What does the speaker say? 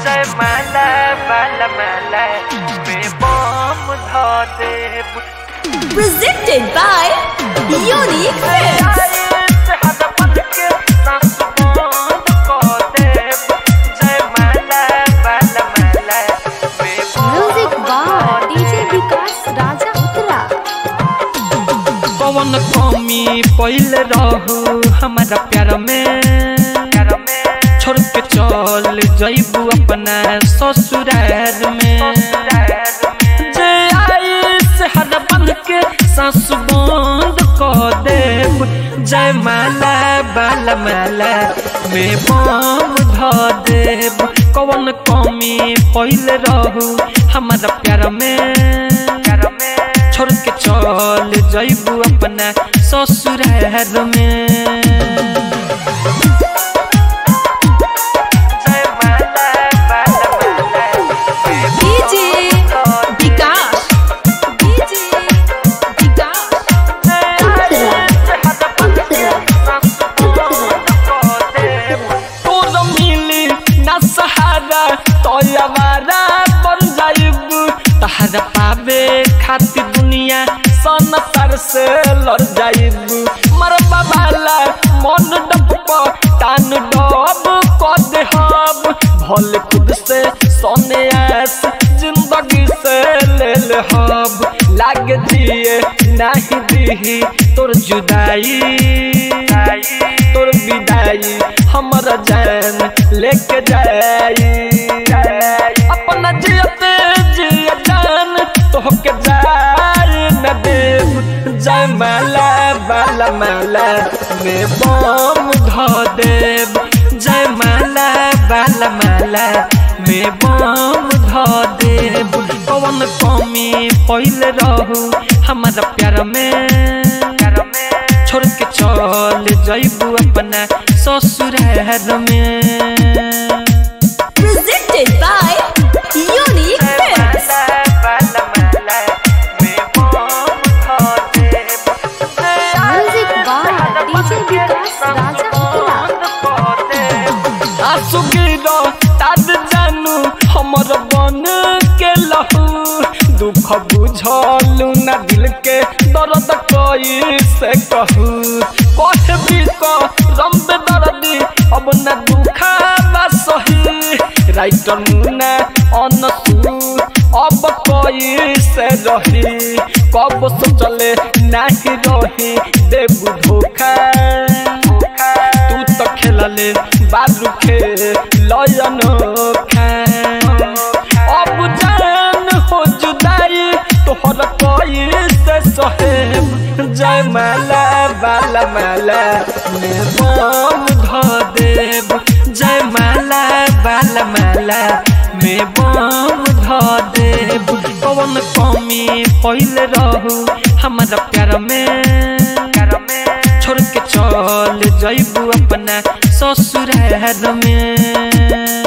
जयमाला बाला माला में बम ध देब। Presented by Unique Films. Music by DJ विकास राजा उतरा। कौन कमी पहले रहू हमारा प्यार में, छोड़ के चल जइबू अपना ससुराल में। जे आई से हद बंध के सांस बंद कर देब। जयमाला बाला माला में बम ध देब। कौन कमी पहले रहू हमारा प्यार में, छोड़ के चल जइबू अपना ससुराल में। तहरा पावे खातिर दुनिया संसार से लड़ जाइबू। मरबा वाला मन डब टान डब कर देहब। भले खुद से सोने आस जिंदगी से ले लेहब। लाग जिए नहीं दी तोर जुदाई, तोर विदाई हमारा जान लेके जाई। अपना जियते जिया जान तोहके जाए न देब। जयमाला बाला माला में बम ध देब। जयमाला बाला माला में बम ध देब। कौन कमी पहले रहू हमारा प्यार में, छोड़ के चल जइबू अपना ससुराल में। Presented by Unique Films. Music by DJ विकास राजा उतरा। आंसू गिरो ताद जानू हमर बन के लहू। दुख बुझलू ना दिल के दर्द कोई से कहू। कहबी को रंब दर्दी अब ना दुखा सही। राइटर मुना अनसू अब कोई से रही। कब सोचले नहीं रही देबू धोखा। तू तो खेलले बालू खे लयन खा। अब जान हो जुदाई तोहर कोई से सहेब। जयमाला बाला माला में बम ध देब। जयमाला बाला माला में बम ध देब। कौन कमी पहले रहू हमारा प्यार में, छोड़ के चल जइबू अपना ससुराल में।